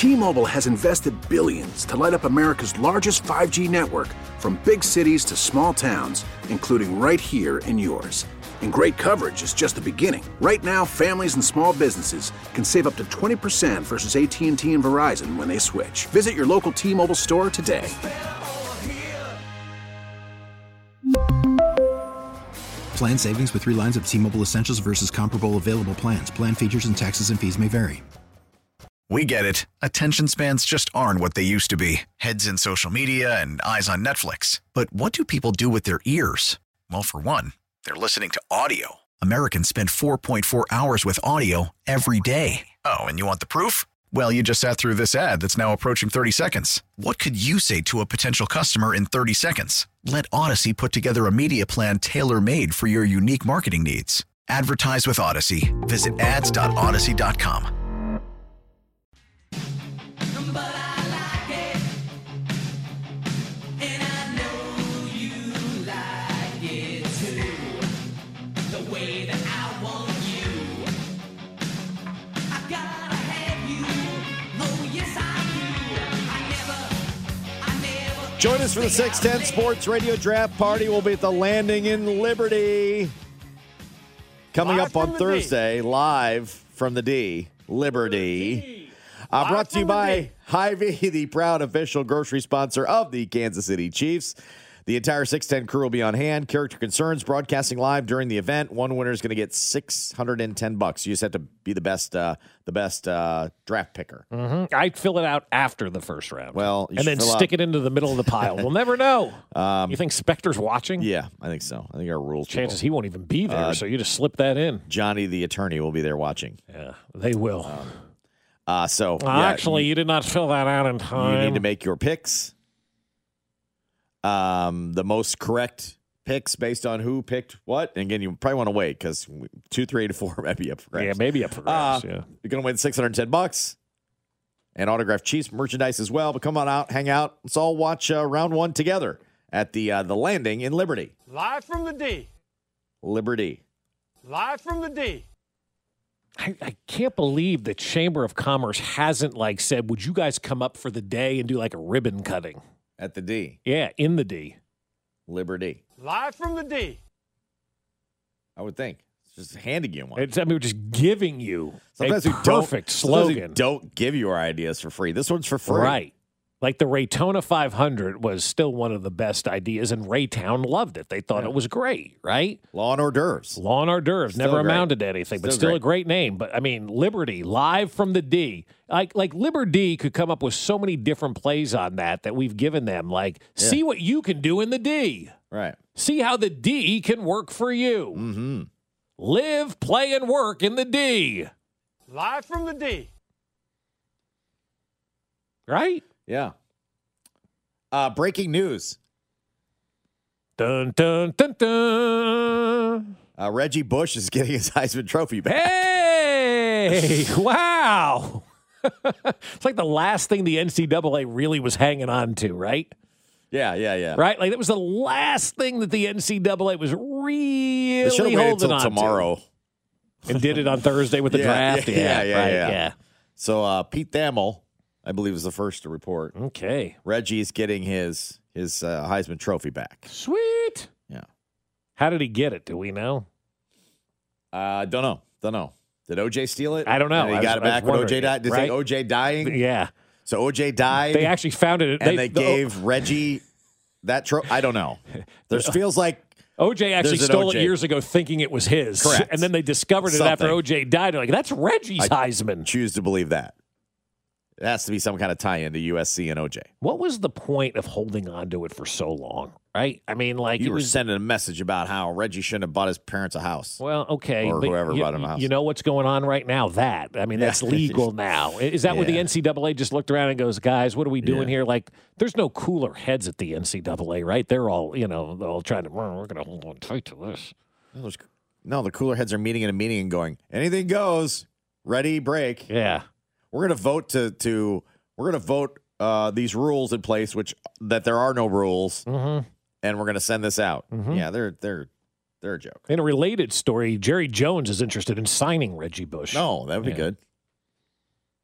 T-Mobile has invested billions to light up America's largest 5G network, from big cities to small towns, including right here in yours. And great coverage is just the beginning. Right now, families and small businesses can save up to 20% versus AT&T and Verizon when they switch. Visit your local T-Mobile store today. Plan savings with 3 lines of T-Mobile Essentials versus comparable available plans. Plan features and taxes and fees may vary. We get it. Attention spans just aren't what they used to be. Heads in social media and eyes on Netflix. But what do people do with their ears? Well, for one, they're listening to audio. Americans spend 4.4 hours with audio every day. Oh, and you want the proof? Well, you just sat through this ad that's now approaching 30 seconds. What could you say to a potential customer in 30 seconds? Let Odyssey put together a media plan tailor-made for your unique marketing needs. Advertise with Odyssey. Visit ads.odyssey.com. Join us for the 610 Sports Radio Draft Party. We'll be at the Landing in Liberty. Coming up on Thursday, live from the D, Liberty. Brought to you by Hy-Vee, the proud official grocery sponsor of the Kansas City Chiefs. The entire 610 crew will be on hand. Character Concerns broadcasting live during the event. One winner is going to get $610. You just have to be the best draft picker. Mm-hmm. I'd fill it out after the first round. Well, and then stick it into the middle of the pile. We'll never know. You think Spector's watching? Yeah, I think so. I think our rules. Chances he won't even be there, so you just slip that in. Johnny, the attorney, will be there watching. Yeah, they will. Actually, you did not fill that out in time. You need to make your picks. The most correct picks based on who picked what. And again, you probably want to wait because 2, 3, to 4 might be up for grabs. Yeah, maybe up for grabs. You're going to win $610 and autographed Chiefs merchandise as well. But come on out, hang out. Let's all watch round 1 together at the Landing in Liberty. Live from the D. Liberty. Live from the D. I can't believe the Chamber of Commerce hasn't said, would you guys come up for the day and do a ribbon cutting? At the D. Yeah, in the D. Liberty. Live from the D. I would think. It's just handing you one. We're just giving you sometimes a perfect slogan. Sometimes we don't give you our ideas for free. This one's for free. Right. Like the Raytona 500 was still one of the best ideas, and Raytown loved it. They thought it was great, right? Law and hors d'oeuvres. Law and hors d'oeuvres. Still never great. amounted to anything, but still a great name. But, I mean, Liberty, live from the D. Like Liberty could come up with so many different plays on that we've given them. See what you can do in the D. Right. See how the D can work for you. Mm-hmm. Live, play, and work in the D. Live from the D. Right? Yeah. Breaking news. Dun, dun, dun, dun. Reggie Bush is getting his Heisman Trophy back. Hey! Wow! It's like the last thing the NCAA really was hanging on to, right? Yeah. Right? That was the last thing that the NCAA was really They should have waited holding until on tomorrow. to. And did it on Thursday with the draft? Yeah. So Pete Thamel, I believe, was the first to report. Okay. Reggie's getting his Heisman Trophy back. Sweet. Yeah. How did he get it? Do we know? Don't know. Did OJ steal it? I don't know. And he got it back when OJ died. Did they say OJ dying? Yeah. So OJ died. They actually found it. And they gave Reggie that trophy. I don't know. There feels like OJ actually stole it OJ. years ago thinking it was his. Correct. And then they discovered it after OJ died. They're like, that's Reggie's Heisman. Choose to believe that. It has to be some kind of tie-in to USC and OJ. What was the point of holding on to it for so long, right? I mean, you were sending a message about how Reggie shouldn't have bought his parents a house. Well, okay. Or whoever bought him a house. You know what's going on right now? That's legal now. Is that what the NCAA just looked around and goes, guys, what are we doing here? There's no cooler heads at the NCAA, right? They're all, they're all trying to, we're going to hold on tight to this. No, the cooler heads are meeting in a meeting and going, anything goes, ready, break. Yeah. We're going to vote we're going to vote these rules in place, that there are no rules, and we're going to send this out. Mm-hmm. Yeah, they're a joke. In a related story, Jerry Jones is interested in signing Reggie Bush. No, that would be good.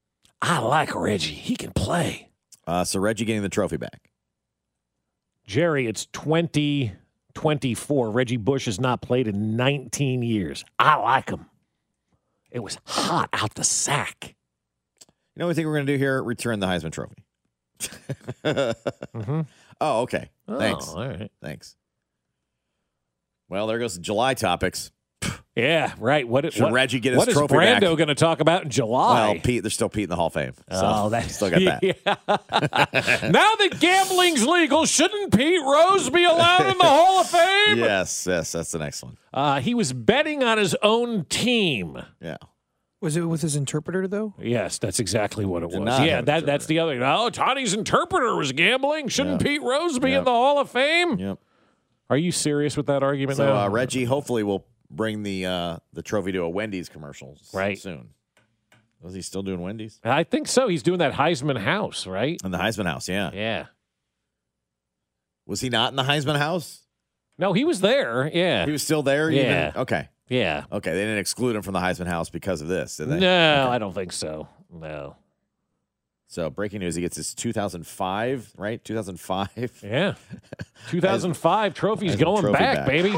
I like Reggie. He can play. So Reggie getting the trophy back. Jerry, it's 2024. Reggie Bush has not played in 19 years. I like him. It was hot out the sack. You know what I think we're going to do here? Return the Heisman Trophy. Mm-hmm. Oh, okay. Thanks. All right. Thanks. Well, there goes the July topics. Yeah, right. Should Reggie get his trophy trophy back? What back? is Brando going to talk about in July? Well, Pete, there's still Pete in the Hall of Fame. So Oh, that's still got that. Yeah. Now that gambling's legal, shouldn't Pete Rose be allowed in the Hall of Fame? Yes, that's the next one. He was betting on his own team. Yeah. Was it with his interpreter, though? Yes, that's exactly what it was. not Yeah, have an that's the other. Oh, Tony's interpreter was gambling. Shouldn't Pete Rose be in the Hall of Fame? Yep. Are you serious with that argument now? So Reggie hopefully will bring the trophy to a Wendy's commercial soon. Was he still doing Wendy's? I think so. He's doing that Heisman House, right? In the Heisman House, yeah. Yeah. Was he not in the Heisman House? No, he was there. Yeah. He was still there? Yeah. Even? Okay. Yeah. Okay, they didn't exclude him from the Heisman House because of this, did they? No, Okay. I don't think so. No. So breaking news, he gets his 2005, right? 2005. Yeah. 2005 trophy's Heisman going trophy back, baby.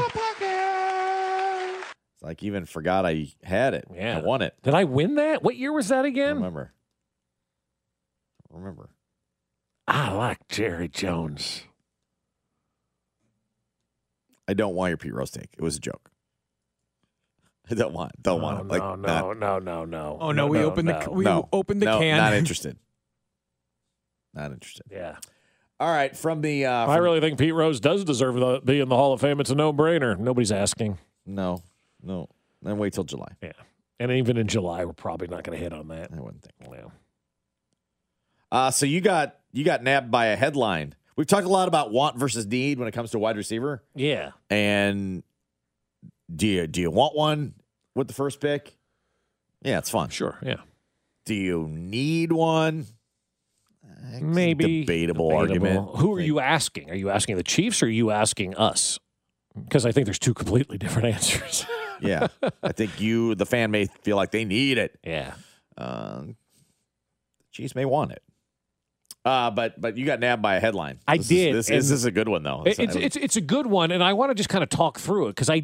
It's like even forgot I had it. Yeah. I won it. Did I win that? What year was that I again? remember. I like Jerry Jones. I don't want your Pete Rose take. It was a joke. I don't want it. Like, No. Oh no, we opened the can. Not interested. Not interested. Yeah. All right, from the I really think Pete Rose does deserve to be in the Hall of Fame. It's a no-brainer. Nobody's asking. No. Then wait till July. Yeah. And even in July, we're probably not going to hit on that. I wouldn't think. Yeah. So you got nabbed by a headline. We've talked a lot about want versus need when it comes to wide receiver. Yeah. And do you want one with the first pick? Yeah, it's fun. Sure. Yeah. Do you need one? It's Maybe. a debatable argument. Who are you asking? Are you asking the Chiefs or are you asking us? Because I think there's two completely different answers. Yeah. I think the fan may feel like they need it. Yeah. Chiefs may want it. But you got nabbed by a headline. I did. This is a good one, though. It's a good one, and I want to just kind of talk through it because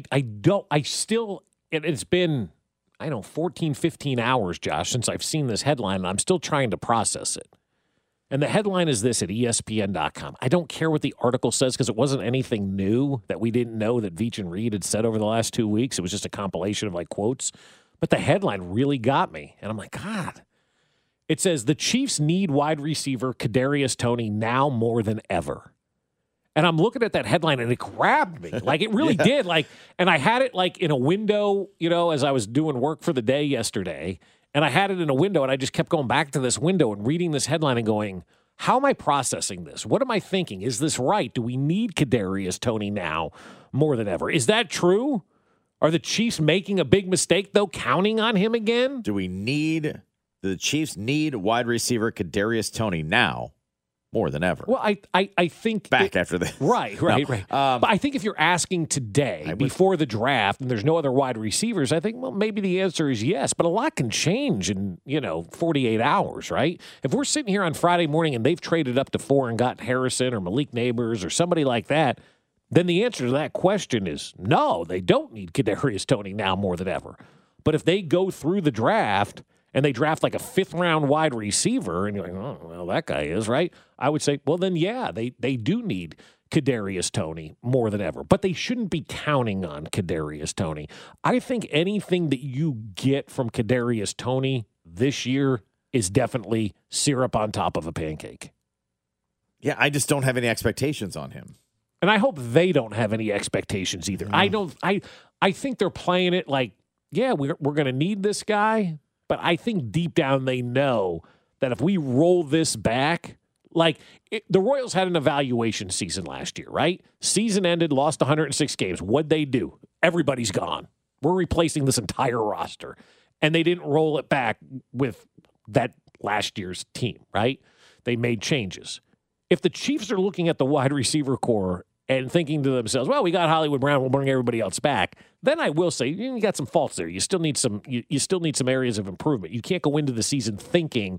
it's been, 14, 15 hours, Josh, since I've seen this headline, and I'm still trying to process it. And the headline is this at ESPN.com. I don't care what the article says because it wasn't anything new that we didn't know that Veach and Reed had said over the last 2 weeks. It was just a compilation of quotes. But the headline really got me. And I'm like, God. It says, the Chiefs need wide receiver Kadarius Toney now more than ever. And I'm looking at that headline and it grabbed me. It really did. And I had it in a window, as I was doing work for the day yesterday. And I had it in a window, and I just kept going back to this window and reading this headline and going, how am I processing this? What am I thinking? Is this right? Do we need Kadarius Toney now more than ever? Is that true? Are the Chiefs making a big mistake, though, counting on him again? Do the Chiefs need wide receiver Kadarius Toney now more than ever? Well, I think after this. Right. But I think if you're asking today before the draft and there's no other wide receivers, I think, well, maybe the answer is yes. But a lot can change in, 48 hours, right? If we're sitting here on Friday morning and they've traded up to 4 and got Harrison or Malik Neighbors or somebody like that, then the answer to that question is no, they don't need Kadarius Toney now more than ever. But if they go through the draft and they draft a 5th-round wide receiver, and you're like, oh, well, that guy is, right? I would say, well, then, yeah, they do need Kadarius Toney more than ever. But they shouldn't be counting on Kadarius Toney. I think anything that you get from Kadarius Toney this year is definitely syrup on top of a pancake. Yeah, I just don't have any expectations on him. And I hope they don't have any expectations either. I think they're playing it yeah, we're going to need this guy. But I think deep down they know that if we roll this back, the Royals had an evaluation season last year, right? Season ended, lost 106 games. What'd they do? Everybody's gone. We're replacing this entire roster. And they didn't roll it back with that last year's team, right? They made changes. If the Chiefs are looking at the wide receiver core and thinking to themselves, well, we got Hollywood Brown, we'll bring everybody else back, then I will say you got some faults there. You still need some areas of improvement. You can't go into the season thinking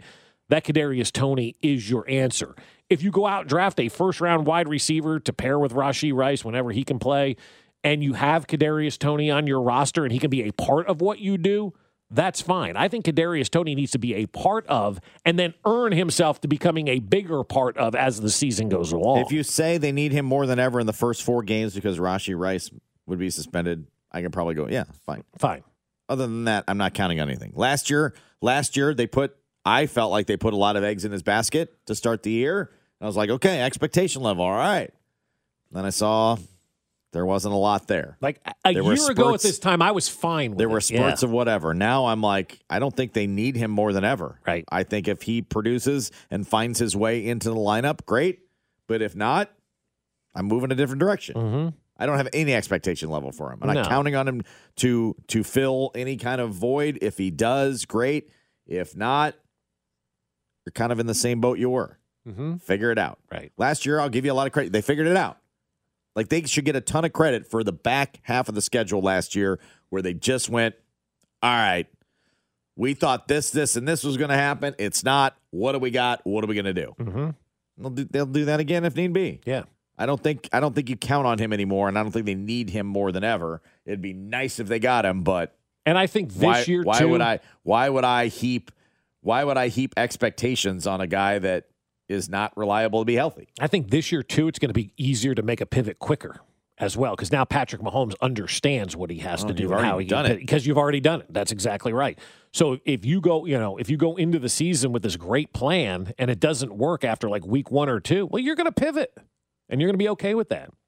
that Kadarius Toney is your answer. If you go out and draft a first-round wide receiver to pair with Rashee Rice whenever he can play, and you have Kadarius Toney on your roster and he can be a part of what you do, that's fine. I think Kadarius Toney needs to be a part of and then earn himself to becoming a bigger part of as the season goes along. If you say they need him more than ever in the first 4 games because Rashee Rice would be suspended, I can probably go, yeah, fine. Fine. Other than that, I'm not counting on anything. Last year I felt like they put a lot of eggs in his basket to start the year. I was like, okay, expectation level, all right. Then I saw there wasn't a lot there. Like a year ago at this time, I was fine with it. There were spurts of whatever. Now I'm like, I don't think they need him more than ever. Right. I think if he produces and finds his way into the lineup, great. But if not, I'm moving a different direction. Mm-hmm. I don't have any expectation level for him. I'm not counting on him to fill any kind of void. If he does, great. If not, you're kind of in the same boat you were. Mm-hmm. Figure it out. Right. Last year, I'll give you a lot of credit. They figured it out. Like, they should get a ton of credit for the back half of the schedule last year where they just went, all right, we thought this, and this was going to happen. It's not. What do we got? What are we going to do? Mm-hmm. They'll do that again if need be. Yeah. I don't think you count on him anymore, and I don't think they need him more than ever. It'd be nice if they got him, but and I think this year why too. would I heap expectations on a guy that is not reliable to be healthy? I think this year too, it's going to be easier to make a pivot quicker as well because now Patrick Mahomes understands what he has to do and how he done it because you've already done it. That's exactly right. So if you go into the season with this great plan and it doesn't work after like week 1 or 2, well, you're going to pivot. And you're going to be okay with that.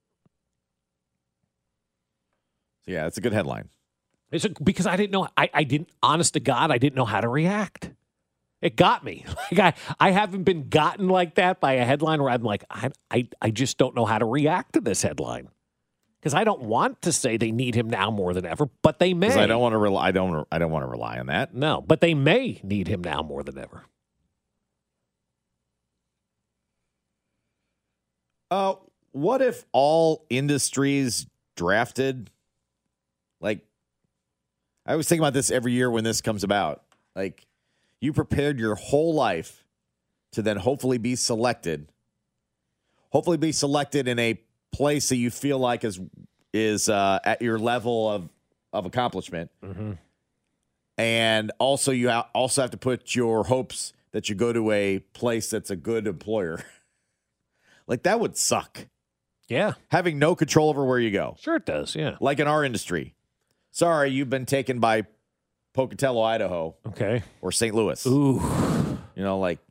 Yeah, it's a good headline. Because I didn't know. Honest to God, I didn't know how to react. It got me. Like I haven't been gotten like that by a headline where I'm like, I just don't know how to react to this headline. Because I don't want to say they need him now more than ever, but they may. I don't want to rely. I don't want to rely on that. No, but they may need him now more than ever. What if all industries drafted? Like, I always think about this every year when this comes about. Like, you prepared your whole life to then hopefully be selected in a place that you feel like is at your level of accomplishment. Mm-hmm. And also you also have to put your hopes that you go to a place that's a good employer. Like, that would suck. Yeah. Having no control over where you go. Sure it does, yeah. Like in our industry. Sorry, you've been taken by Pocatello, Idaho. Okay. Or St. Louis. Ooh. You know, like,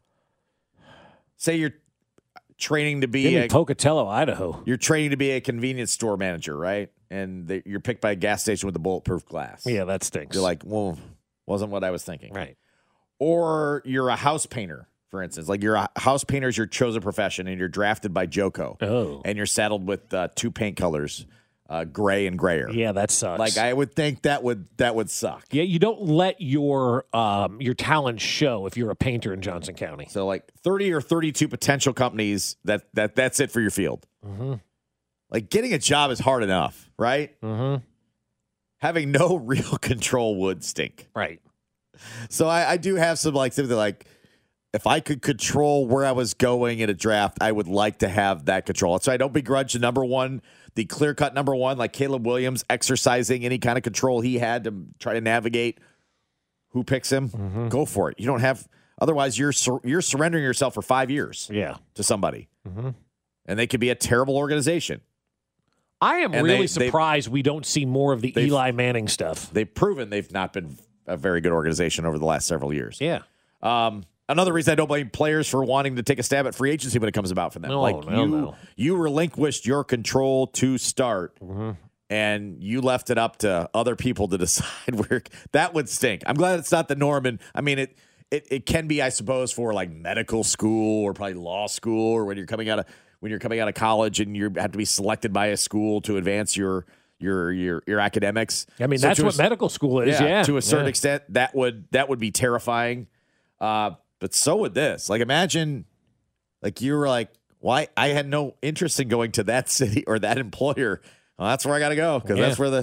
say you're training to be Pocatello, Idaho. You're training to be a convenience store manager, right? And you're picked by a gas station with a bulletproof glass. Yeah, that stinks. You're like, well, wasn't what I was thinking. Right. Or you're a house painter. For instance, like you're a house painter is your chosen profession, and you're drafted by Joco. Oh. And you're saddled with 2 paint colors, gray and grayer. Yeah, that sucks. Like, I would think that would suck. Yeah, you don't let your talent show if you're a painter in Johnson County. So like 30 or 32 potential companies, that's it for your field. Mm-hmm. Like, getting a job is hard enough, right? Mm-hmm. Having no real control would stink. Right. So I do have some like something like, if I could control where I was going in a draft, I would like to have that control. So I don't begrudge the clear-cut number one, like Caleb Williams exercising any kind of control he had to try to navigate who picks him. Mm-hmm. Go for it. You don't have – otherwise, you're surrendering yourself for 5 years to somebody. Mm-hmm. And they could be a terrible organization. I am really surprised we don't see more of the Eli Manning stuff. They've proven they've not been a very good organization over the last several years. Yeah. Another reason I don't blame players for wanting to take a stab at free agency when it comes about for them. You relinquished your control to start, and you left it up to other people to decide where that would stink. I'm glad it's not the norm. And I mean, it can be, I suppose, for like medical school or probably law school, or when you're coming out of college and you have to be selected by a school to advance your academics. I mean, so that's what medical school is. Yeah, to a certain extent, that would be terrifying. But so would this. Like, imagine, like, you were like, why? I had no interest in going to that city or that employer. Well, that's where I got to go because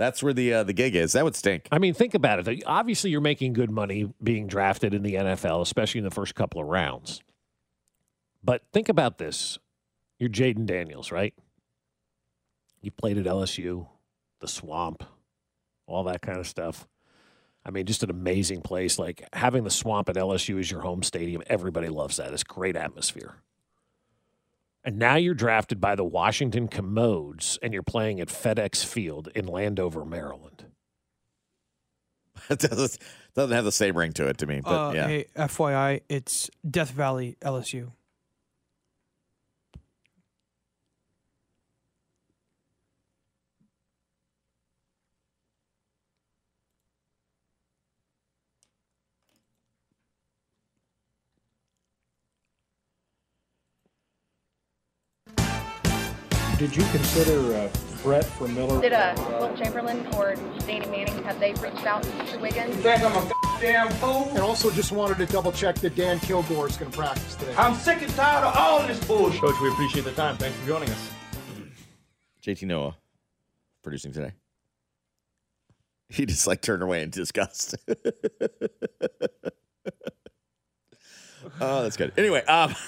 That's where the gig is. That would stink. I mean, think about it. Obviously, you're making good money being drafted in the NFL, especially in the first couple of rounds. But think about this. You're Jaden Daniels, right? You played at LSU, the Swamp, all that kind of stuff. I mean, just an amazing place. Like, having the Swamp at LSU as your home stadium, everybody loves that. It's great atmosphere. And now you're drafted by the Washington Commodes, and you're playing at FedEx Field in Landover, Maryland. It doesn't have the same ring to it to me, but yeah. Hey, FYI, it's Death Valley, LSU. Did you consider Brett for Miller? Did Will Chamberlain or Danny Manning, have they reached out to Wiggins? You think I'm a damn fool? And also just wanted to double check that Dan Kilgore is going to practice today. I'm sick and tired of all this bullshit. Coach, we appreciate the time. Thanks for joining us. JT Noah producing today. He just turned away in disgust. Oh, that's good. Anyway,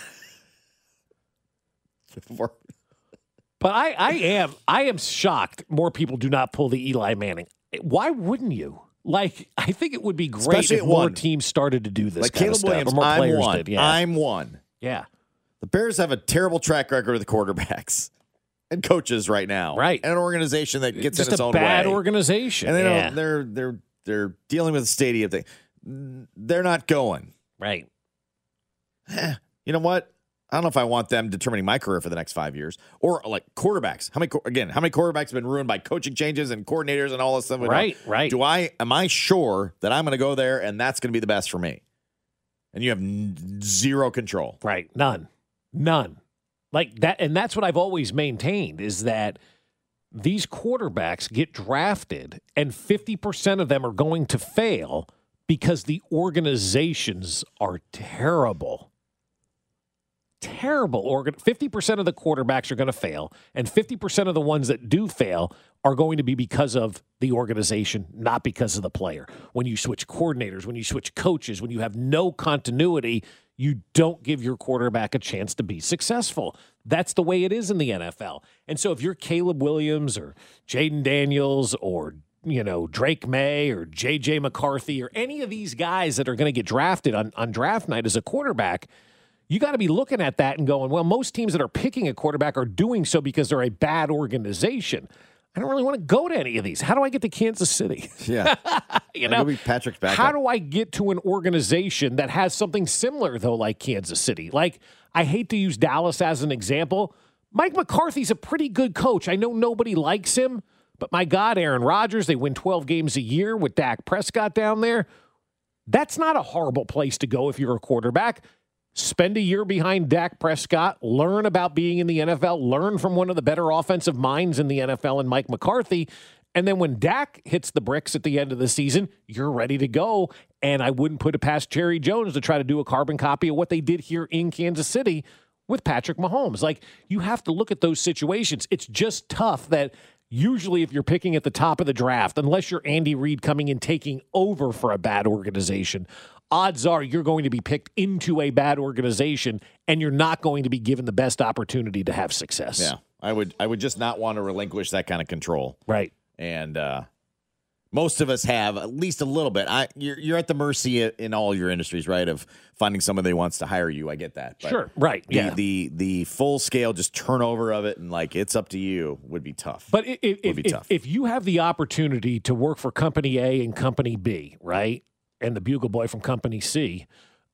But I am shocked more people do not pull the Eli Manning. Why wouldn't you? I think it would be great especially if more teams started to do this kind Caleb of stuff. Williams, Or more I'm players one. did. Yeah. I'm one. Yeah. The Bears have a terrible track record with quarterbacks and coaches right now. Right. And an organization that gets Just in its own a bad way. organization. And they're dealing with a stadium thing. They're not going. Right. You know what? I don't know if I want them determining my career for the next 5 years. Or quarterbacks. How many quarterbacks have been ruined by coaching changes and coordinators and all this stuff? Right. Am I sure that I'm going to go there and that's going to be the best for me? And you have zero control. Right. None. Like that. And that's what I've always maintained is that these quarterbacks get drafted and 50% of them are going to fail because the organizations are terrible. 50% of the quarterbacks are going to fail, and 50% of the ones that do fail are going to be because of the organization, not because of the player. When you switch coordinators, when you switch coaches, when you have no continuity, you don't give your quarterback a chance to be successful. That's the way it is in the NFL. And so if you're Caleb Williams or Jaden Daniels or Drake May or J.J. McCarthy or any of these guys that are going to get drafted on draft night as a quarterback, you got to be looking at that and going, well, most teams that are picking a quarterback are doing so because they're a bad organization. I don't really want to go to any of these. How do I get to Kansas City? Yeah. Be Patrick's backup. How do I get to an organization that has something similar, though, like Kansas City? I hate to use Dallas as an example. Mike McCarthy's a pretty good coach. I know nobody likes him, but my God, Aaron Rodgers, they win 12 games a year with Dak Prescott down there. That's not a horrible place to go if you're a quarterback. Spend a year behind Dak Prescott, learn about being in the NFL, learn from one of the better offensive minds in the NFL and Mike McCarthy, and then when Dak hits the bricks at the end of the season, you're ready to go. And I wouldn't put it past Jerry Jones to try to do a carbon copy of what they did here in Kansas City with Patrick Mahomes. You have to look at those situations. It's just tough that usually if you're picking at the top of the draft, unless you're Andy Reid coming and taking over for a bad organization, odds are you're going to be picked into a bad organization and you're not going to be given the best opportunity to have success. Yeah, I would just not want to relinquish that kind of control. Right. And most of us have at least a little bit. You're at the mercy in all your industries, right, of finding somebody who wants to hire you. I get that. But sure, right, yeah. The full scale just turnover of it and it's up to you would be tough. But if you have the opportunity to work for Company A and Company B, right, and the Bugle Boy from Company C,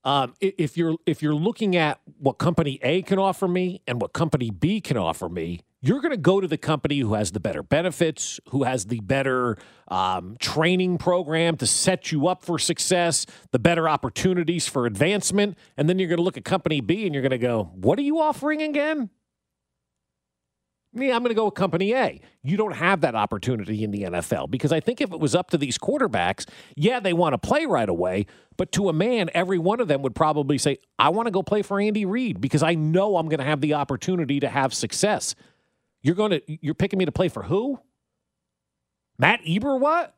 if you're looking at what Company A can offer me and what Company B can offer me, you're going to go to the company who has the better benefits, who has the better training program to set you up for success, the better opportunities for advancement, and then you're going to look at Company B and you're going to go, what are you offering again? Yeah, I'm going to go with Company A. You don't have that opportunity in the NFL because I think if it was up to these quarterbacks, yeah, they want to play right away, but to a man, every one of them would probably say, I want to go play for Andy Reid because I know I'm going to have the opportunity to have success. You're picking me to play for who? Matt Eberwax?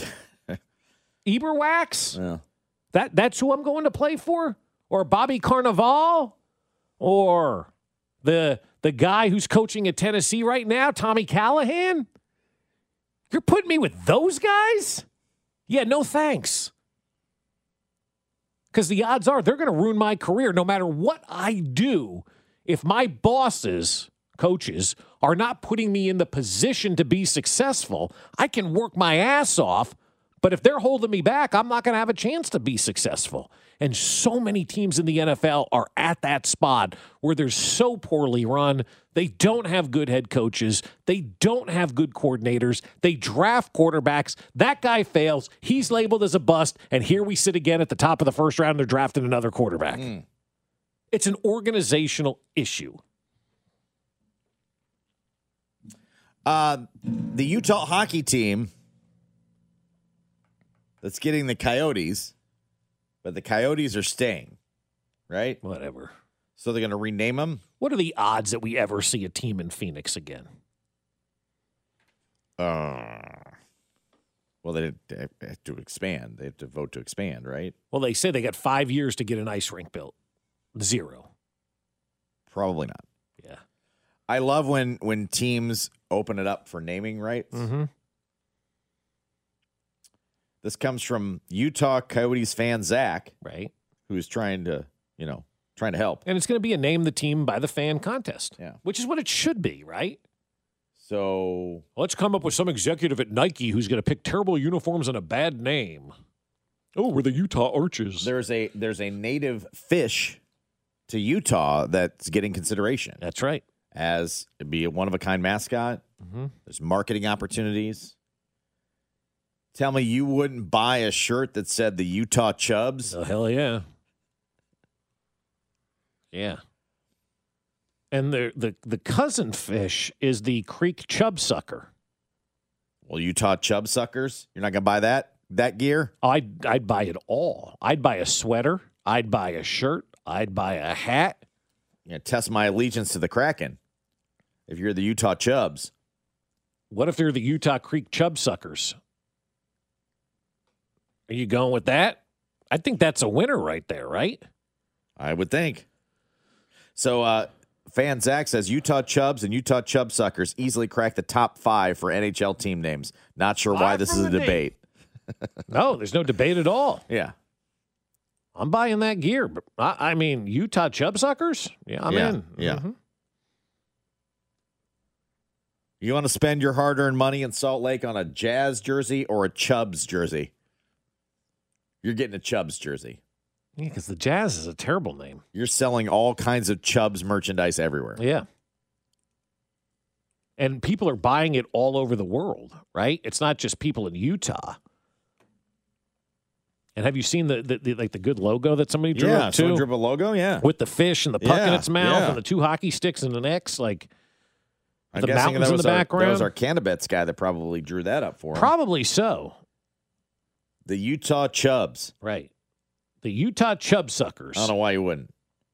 Eberwax? Yeah. That's who I'm going to play for? Or Bobby Carnival? Or the guy who's coaching at Tennessee right now, Tommy Callahan? You're putting me with those guys? Yeah, no thanks. Because the odds are they're going to ruin my career no matter what I do. If my bosses, coaches, are not putting me in the position to be successful, I can work my ass off, but if they're holding me back, I'm not going to have a chance to be successful. And so many teams in the NFL are at that spot where they're so poorly run. They don't have good head coaches. They don't have good coordinators. They draft quarterbacks. That guy fails. He's labeled as a bust. And here we sit again at the top of the first round. They're drafting another quarterback. It's an organizational issue. The Utah hockey team that's getting the Coyotes, but the Coyotes are staying, right? Whatever. So they're going to rename them? What are the odds that we ever see a team in Phoenix again? Well, they have to expand. They have to vote to expand, right? Well, they say they got 5 years to get an ice rink built. 0. Probably not. Yeah. I love when teams open it up for naming rights. Mm-hmm. This comes from Utah Coyotes fan Zach, right? Who's trying to help. And it's going to be a name the team by the fan contest, yeah, which is what it should be, right? So let's come up with some executive at Nike who's going to pick terrible uniforms and a bad name. Oh, we're the Utah Arches. There's a native fish to Utah that's getting consideration. That's right. As to be a one-of-a-kind mascot. Mm-hmm. There's marketing opportunities. Tell me you wouldn't buy a shirt that said the Utah Chubs? Oh, hell yeah. Yeah. And the cousin fish is the creek chub sucker. Well, Utah chub suckers? You're not going to buy that gear? Oh, I'd buy it all. I'd buy a sweater. I'd buy a shirt. I'd buy a hat. Yeah, test my allegiance to the Kraken if you're the Utah Chubs. What if they're the Utah Creek chub suckers? Are you going with that? I think that's a winner right there, right? I would think. So, fan Zach says Utah Chubs and Utah Chub Suckers easily crack the top 5 for NHL team names. Not sure why this is a debate. No, there's no debate at all. Yeah. I'm buying that gear. But I mean, Utah Chub Suckers? Yeah, I'm in. Yeah. Mm-hmm. You want to spend your hard-earned money in Salt Lake on a Jazz jersey or a Chubs jersey? You're getting a Chubs jersey. Yeah, because the Jazz is a terrible name. You're selling all kinds of Chubs merchandise everywhere. Yeah. And people are buying it all over the world, right? It's not just people in Utah. And have you seen the good logo that somebody drew up too? Yeah, drew up a logo, yeah. With the fish and the puck in its mouth yeah. and the 2 hockey sticks and an X, like I'm the guessing mountains in the background. That was our Cannabets guy that probably drew that up for him. Probably so. The Utah Chubs. Right. The Utah Chub Suckers. I don't know why you wouldn't.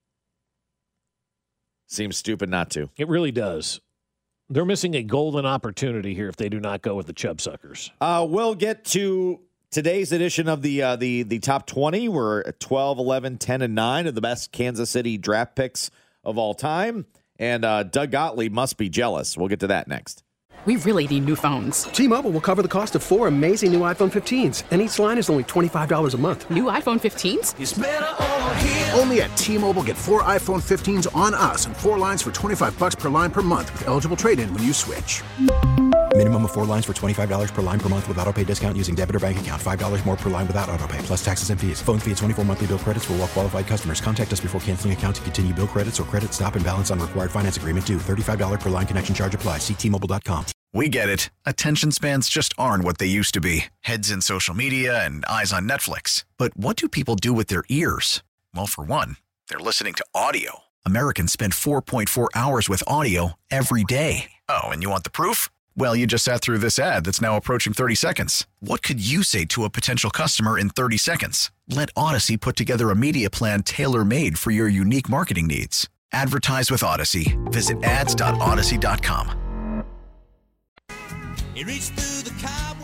Seems stupid not to. It really does. They're missing a golden opportunity here if they do not go with the Chub Suckers. We'll get to today's edition of the top 20. We're at 12, 11, 10, and 9 of the best Kansas City draft picks of all time. And Doug Gottlieb must be jealous. We'll get to that next. We really need new phones. T-Mobile will cover the cost of 4 amazing new iPhone 15s, and each line is only $25 a month. New iPhone 15s? It's better over here. Only at T-Mobile, get 4 iPhone 15s on us and 4 lines for $25 per line per month with eligible trade-in when you switch. Minimum of 4 lines for $25 per line per month with autopay discount using debit or bank account. $5 more per line without autopay, plus taxes and fees. Phone fee at 24 monthly bill credits for well-qualified customers. Contact us before canceling account to continue bill credits or credit stop and balance on required finance agreement due. $35 per line connection charge applies. See T-Mobile.com. We get it. Attention spans just aren't what they used to be. Heads in social media and eyes on Netflix. But what do people do with their ears? Well, for one, they're listening to audio. Americans spend 4.4 hours with audio every day. Oh, and you want the proof? Well, you just sat through this ad that's now approaching 30 seconds. What could you say to a potential customer in 30 seconds? Let Odyssey put together a media plan tailor-made for your unique marketing needs. Advertise with Odyssey. Visit ads.odyssey.com. He reached through the cobwebs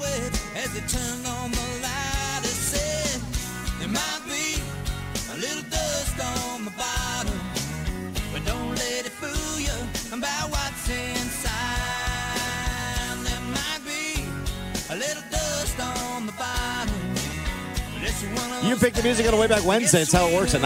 they turned on the light, they said there might be a little dust on the bottom, but don't let it fool you about what's inside. There might be a little dust on the bottom. You pick the music on the way back Wednesday. It's how it works at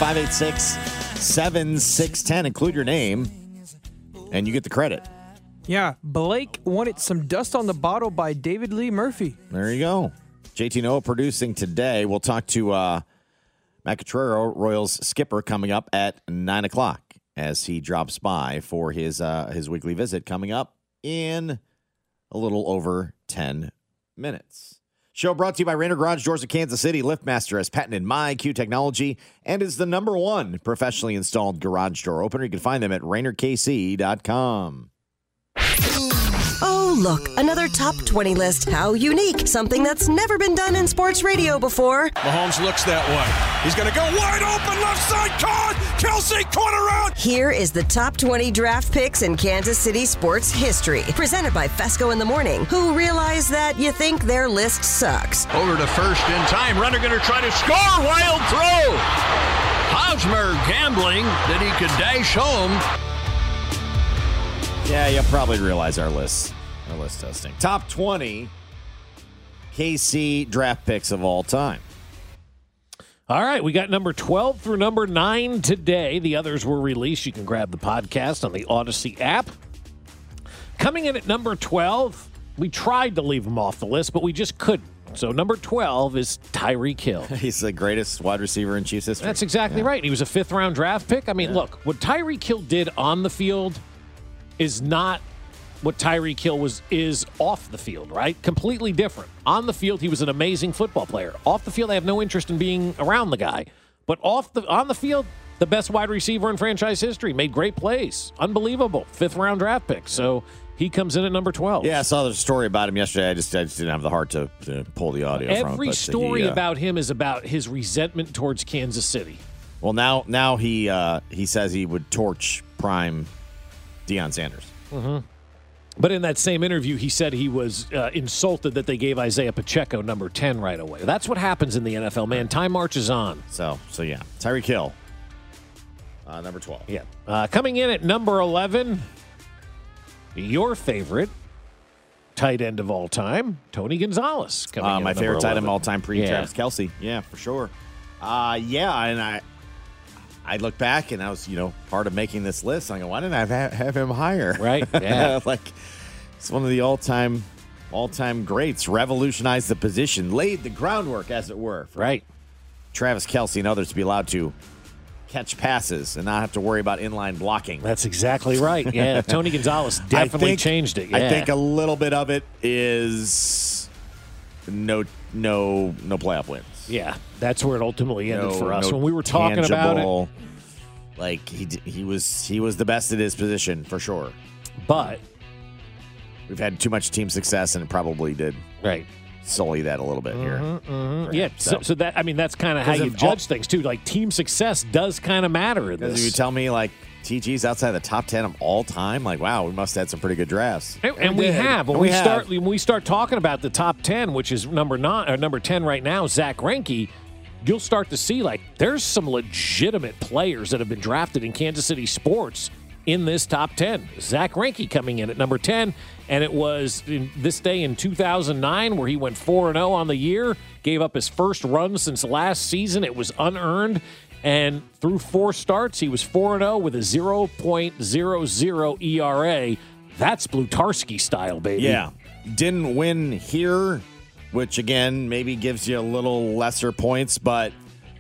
913-586-7610. Include your name, and you get the credit. Yeah, Blake wanted some dust on the bottle by David Lee Murphy. There you go. JT Noah producing today. We'll talk to Matt Cottrero, Royals skipper, coming up at 9 o'clock as he drops by for his weekly visit coming up in a little over 10 minutes. Show brought to you by Rainer Garage Doors of Kansas City. LiftMaster has patented MyQ technology and is the #1 professionally installed garage door opener. You can find them at RainerKC.com. Oh, look, another top 20 list. How unique. Something that's never been done in sports radio before. Mahomes looks that way. He's going to go wide open, left side, caught. Kelsey, corner out. Here is the top 20 draft picks in Kansas City sports history. Presented by Fesco in the Morning, who realize that you think their list sucks. Over to first in time. Runner going to try to score. Wild throw. Hosmer gambling that he could dash home. Yeah, you'll probably realize our list testing. Top 20 KC draft picks of all time. All right, we got number 12 through number 9 today. The others were released. You can grab the podcast on the Odyssey app. Coming in at number 12, we tried to leave him off the list, but we just couldn't. So number 12 is Tyreek Hill. He's the greatest wide receiver in Chiefs history. That's exactly right. He was a 5th-round draft pick. I mean, look, what Tyreek Hill did on the field is not what Tyreek Hill is off the field, right? Completely different. On the field, he was an amazing football player. Off the field, they have no interest in being around the guy. But on the field, the best wide receiver in franchise history. Made great plays. Unbelievable. 5th-round draft pick. So he comes in at number 12. Yeah, I saw the story about him yesterday. I just didn't have the heart to pull the audio from it. Every story about him is about his resentment towards Kansas City. Well, now he says he would torch prime Deion Sanders. Mm-hmm. But in that same interview, he said he was insulted that they gave Isaiah Pacheco number 10 right away. That's what happens in the NFL, man. Time marches on. So yeah. Tyreek Hill, number 12. Yeah. Coming in at number 11, your favorite tight end of all time, Tony Gonzalez. My favorite tight end of all time, Travis Kelce. Yeah, for sure. And I look back and I was, part of making this list. I go, why didn't I have him higher? Right. Yeah. It's one of the all-time greats. Revolutionized the position, laid the groundwork, as it were. Right. Travis Kelce and others to be allowed to catch passes and not have to worry about inline blocking. That's exactly right. Yeah. Tony Gonzalez definitely changed it. Yeah. I think a little bit of it is no playoff wins. Yeah, that's where it ultimately ended for us. When we were talking about it, he was the best at his position for sure. But we've had too much team success, and it probably did sully that a little bit here. Mm-hmm. Yeah, so that that's kind of how you judge things too. Like team success does kind of matter in this. Because you tell me TG's outside the top 10 of all time, wow, we must have had some pretty good drafts. And we have. When we start talking about the top 10, which is number 10 right now, Zach Greinke, you'll start to see there's some legitimate players that have been drafted in Kansas City sports in this top 10. Zach Greinke coming in at number 10, and it was this day in 2009 where he went 4-0 on the year, gave up his first run since last season. It was unearned. And through 4 starts, he was 4-0 with a 0.00 ERA. That's Blutarski style, baby. Yeah. Didn't win here, which, again, maybe gives you a little lesser points. But,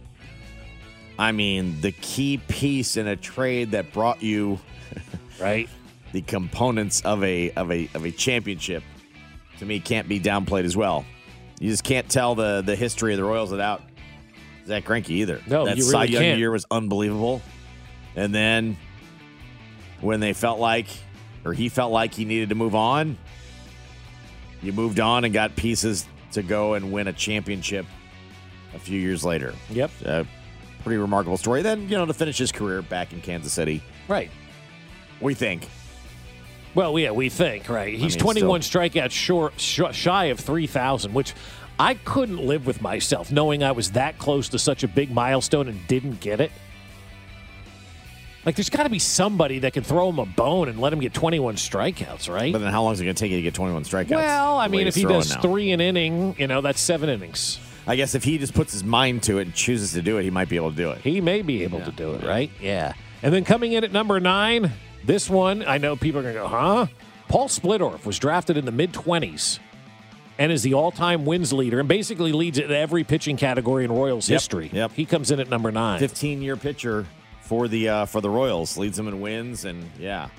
the key piece in a trade that brought you right the components of a championship, to me, can't be downplayed as well. You just can't tell the history of the Royals without Zach Greinke either. No, that you really Cy Young can't. year was unbelievable. And then when he felt like he needed to move on, you moved on and got pieces to go and win a championship a few years later. Yep. Pretty remarkable story. Then, to finish his career back in Kansas City. Right. We think. Well, yeah, we think, right? He's 21 strikeouts shy of 3,000, which I couldn't live with myself knowing I was that close to such a big milestone and didn't get it. Like, there's got to be somebody that can throw him a bone and let him get 21 strikeouts, right? But then how long is it going to take you to get 21 strikeouts? Well, I mean, if he does 3 an inning, that's 7 innings. I guess if he just puts his mind to it and chooses to do it, he might be able to do it. He may be able to do it, right? Yeah. And then coming in at number 9, this one, I know people are going to go, huh? Paul Splittorff was drafted in the mid-20s and is the all-time wins leader and basically leads in every pitching category in Royals history. Yep. He comes in at number 9. 15-year pitcher for the Royals. Leads them in wins, and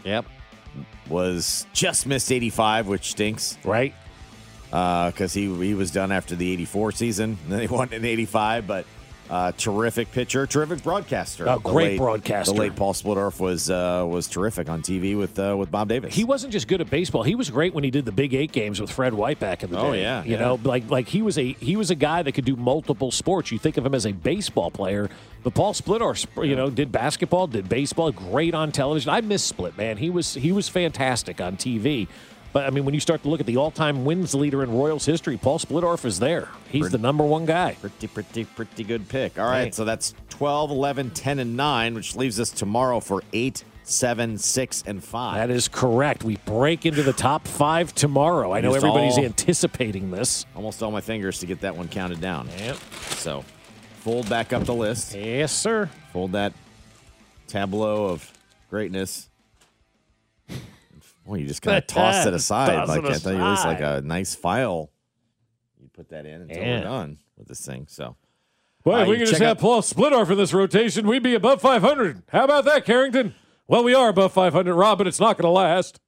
was just missed 85, which stinks. Right. Because he was done after the 84 season, and then he won in 85, but terrific pitcher, terrific broadcaster. Great broadcaster. The late Paul Splittorff was terrific on TV with Bob Davis. He wasn't just good at baseball. He was great when he did the Big 8 games with Fred White back in the day. Oh, yeah. You know, like he was a guy that could do multiple sports. You think of him as a baseball player, but Paul Splittorff, did basketball, did baseball, great on television. I miss Split, man. He was fantastic on TV. But, I mean, when you start to look at the all-time wins leader in Royals history, Paul Splittorff is there. He's the number 1 guy. Pretty good pick. All right, so that's 12, 11, 10, and 9, which leaves us tomorrow for 8, 7, 6, and 5. That is correct. We break into the top 5 tomorrow. I know everybody's anticipating this. Almost all my fingers to get that one counted down. Yep. So, fold back up the list. Yes, sir. Fold that tableau of greatness. Well, you just kind of tossed it aside. Like I thought you was like a nice file. You put that in until we're done with this thing. So, well, if we could just have Paul Splittorff in this rotation, we'd be above 500. How about that, Carrington? Well, we are above 500, Rob, but it's not going to last.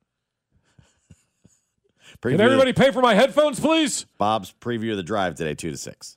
Can everybody pay for my headphones, please? Bob's preview of the drive today, 2 to 6.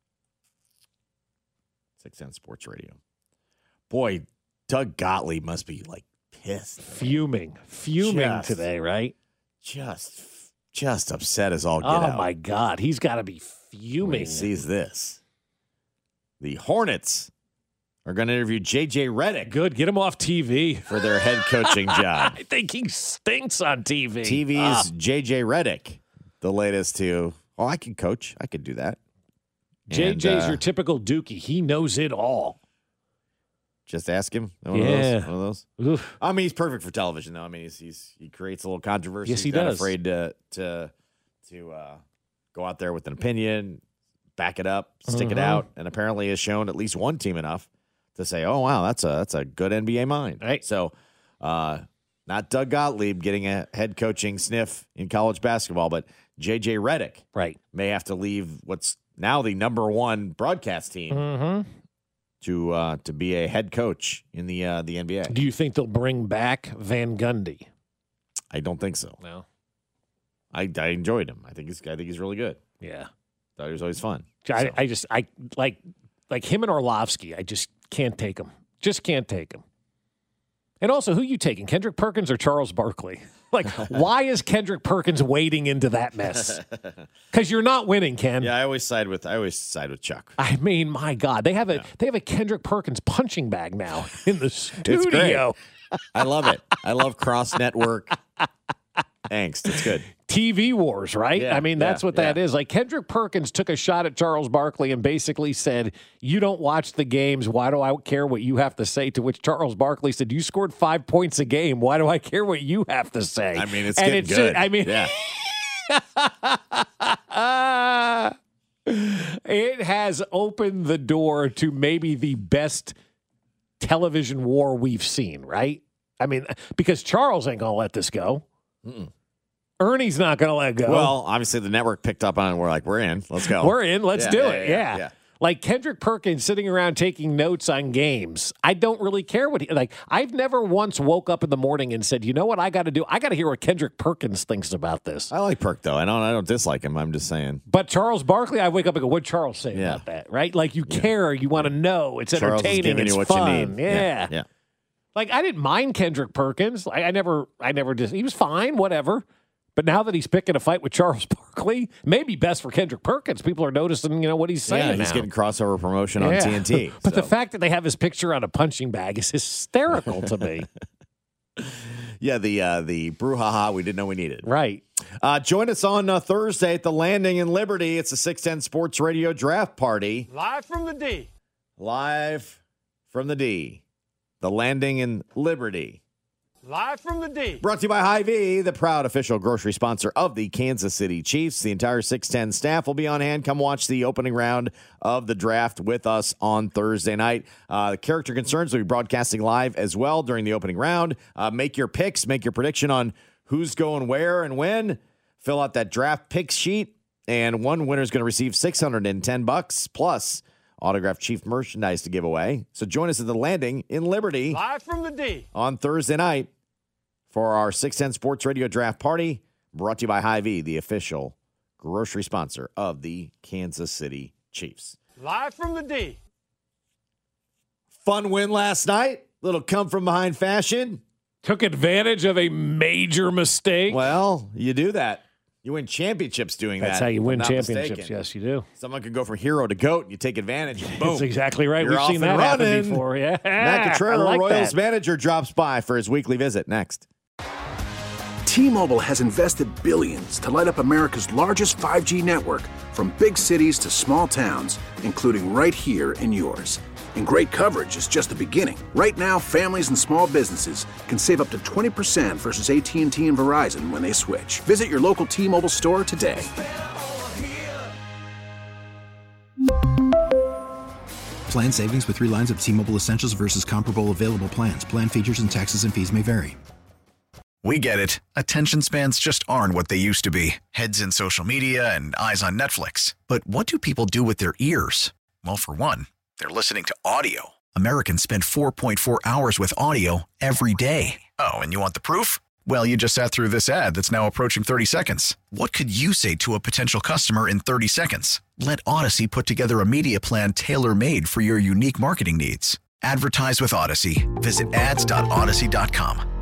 610 Sports Radio. Boy, Doug Gottlieb must be like pissed. Fuming today, right? Just upset as all get out. Oh, my God. He's got to be fuming. When he sees this. The Hornets are going to interview J.J. Redick. Good. Get him off TV. For their head coaching job. I think he stinks on TV. TV's J.J. Redick. The latest to, I can coach. I could do that. JJ's your typical Dookie. He knows it all. Just ask him. One of those. Oof. I mean, he's perfect for television, though. I mean, he creates a little controversy. Yes, he does. does. Afraid to go out there with an opinion, back it up, stick it out, and apparently has shown at least one team enough to say, "Oh, wow, that's a good NBA mind." Right. So, not Doug Gottlieb getting a head coaching sniff in college basketball, but J.J. Redick, right, may have to leave what's now the number 1 broadcast team. To be a head coach in the NBA. Do you think they'll bring back Van Gundy? I don't think so. No. I enjoyed him. I think he's really good. Yeah. Thought he was always fun. I like him and Orlovsky. I just can't take him. Just can't take him. And also, who you taking, Kendrick Perkins or Charles Barkley? Like, why is Kendrick Perkins wading into that mess? Because you're not winning, Ken. Yeah, I always side with Chuck. I mean, my God, they have a Kendrick Perkins punching bag now in the studio. It's great. I love it. I love cross network angst. It's good. TV wars, right? Yeah, I mean, that's what that is. Like, Kendrick Perkins took a shot at Charles Barkley and basically said, "You don't watch the games. Why do I care what you have to say?" To which Charles Barkley said, "You scored 5 points a game. Why do I care what you have to say?" I mean, it's getting good. It has opened the door to maybe the best television war we've seen, right? I mean, because Charles ain't going to let this go. Mm-mm. Ernie's not going to let go. Well, obviously the network picked up on it. We're like, we're in. Let's go. We're in. Let's do it. Yeah. Like Kendrick Perkins sitting around taking notes on games. I don't really care what I've never once woke up in the morning and said, you know what I got to do? I got to hear what Kendrick Perkins thinks about this. I like Perk, though. I don't dislike him. I'm just saying. But Charles Barkley, I wake up and go, what'd Charles say about that? Right? Like you care. You want to know. It's Charles entertaining. It's you what fun. You need. Yeah. Like I didn't mind Kendrick Perkins. I never just, he was fine, whatever. But now that he's picking a fight with Charles Barkley, maybe best for Kendrick Perkins. People are noticing, what he's saying. Yeah, he's getting crossover promotion on TNT. But the fact that they have his picture on a punching bag is hysterical to me. Yeah, the brouhaha we didn't know we needed. Right. Join us on Thursday at the Landing in Liberty. It's a 610 Sports Radio Draft Party. Live from the D. Live from the D. The Landing in Liberty. Live from the D. Brought to you by Hy-Vee, the proud official grocery sponsor of the Kansas City Chiefs. The entire 610 staff will be on hand. Come watch the opening round of the draft with us on Thursday night. The Character Concerns will be broadcasting live as well during the opening round. Make your picks, make your prediction on who's going where and when. Fill out that draft pick sheet, and one winner is going to receive $610 plus autographed Chief merchandise to give away. So join us at the Landing in Liberty. Live from the D. On Thursday night for our 610 Sports Radio Draft Party, brought to you by Hy-Vee, the official grocery sponsor of the Kansas City Chiefs. Live from the D. Fun win last night. Little come from behind fashion. Took advantage of a major mistake. Well, you do that. You win championships doing that. That's how you win championships. Mistaken. Yes, you do. Someone can go from hero to GOAT, and you take advantage. And boom. That's exactly right. You're We've seen that happen before. Yeah. Matt Cottrell, like Royals that. manager, drops by for his weekly visit. Next. T-Mobile has invested billions to light up America's largest 5G network, from big cities to small towns, including right here in yours. And great coverage is just the beginning. Right now, families and small businesses can save up to 20% versus AT&T and Verizon when they switch. Visit your local T-Mobile store today. Plan savings with 3 lines of T-Mobile Essentials versus comparable available plans. Plan features and taxes and fees may vary. We get it. Attention spans just aren't what they used to be. Heads in social media and eyes on Netflix. But what do people do with their ears? Well, for one, they're listening to audio. Americans spend 4.4 hours with audio every day. Oh, and you want the proof? Well, you just sat through this ad that's now approaching 30 seconds. What could you say to a potential customer in 30 seconds? Let Odyssey put together a media plan tailor-made for your unique marketing needs. Advertise with Odyssey. Visit ads.odyssey.com.